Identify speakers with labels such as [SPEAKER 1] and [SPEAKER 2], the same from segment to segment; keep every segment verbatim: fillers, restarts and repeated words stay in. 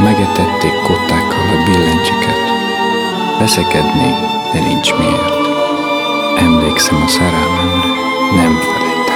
[SPEAKER 1] megetették kottákkal a billentyűket. Veszekednék, de nincs miért. Emlékszem a szerelmemre, nem felejtem.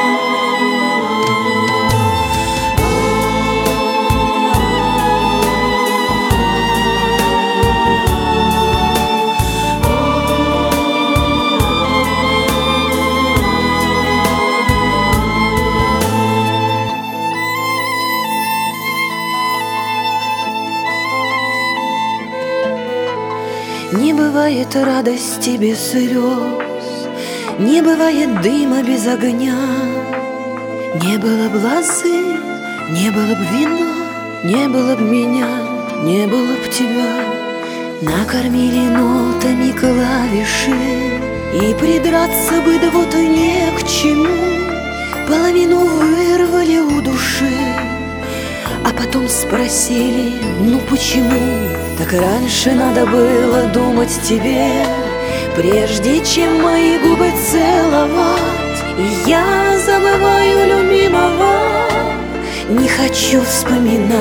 [SPEAKER 2] Не бывает радости без слез, не бывает дыма без огня. Не было б лозы, не было б вина, не было б меня, не было б тебя. Накормили нотами клавиши, и придраться бы да вот не к чему. Половину вырвали у души, а потом спросили, ну почему? Так раньше надо было думать тебе, прежде чем мои губы целовать. И я забываю любимого, не хочу вспоминать.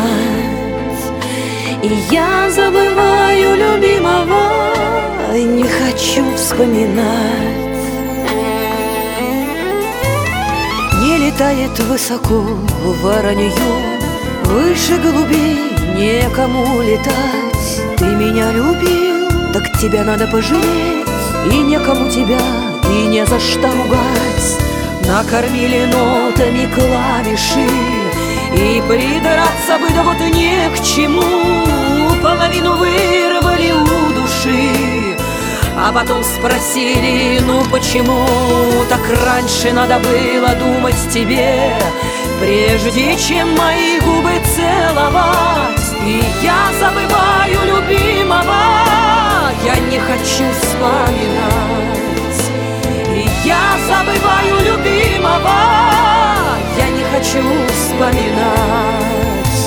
[SPEAKER 2] И я забываю любимого, не хочу вспоминать. Не летает высоко воронье, выше голубей некому летать. Ты меня любил, так тебя надо пожалеть, и некому тебя, и не за что ругать. Накормили нотами клавиши, и придраться бы да вот не к чему. Половину вырвали у души, а потом спросили, ну почему? Так раньше надо было думать тебе, прежде чем мои губы целовать. И я забываю любимого, я не хочу вспоминать. И я забываю любимого, я не хочу вспоминать.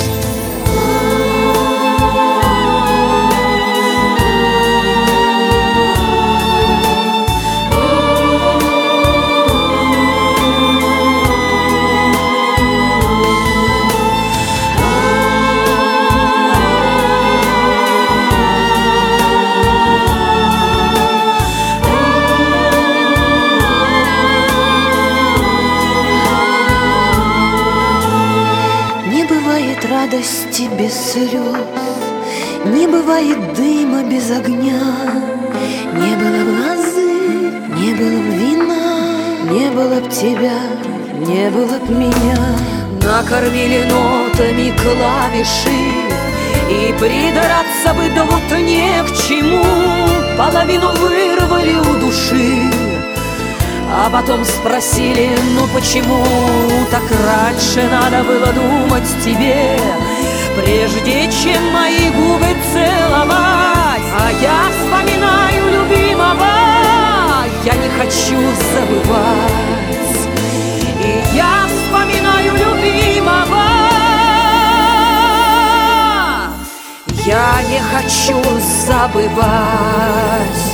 [SPEAKER 2] Радости без слез, не бывает дыма без огня. Не было б лозы, не было б вина, не было б тебя, не было б меня. Накормили нотами клавиши, и придраться бы да вот не к чему. Половину вырвали у души, а потом спросили, ну почему? Так раньше надо было думать тебе, прежде чем мои губы целовать. А я вспоминаю любимого, я не хочу забывать. И я вспоминаю любимого, я не хочу забывать.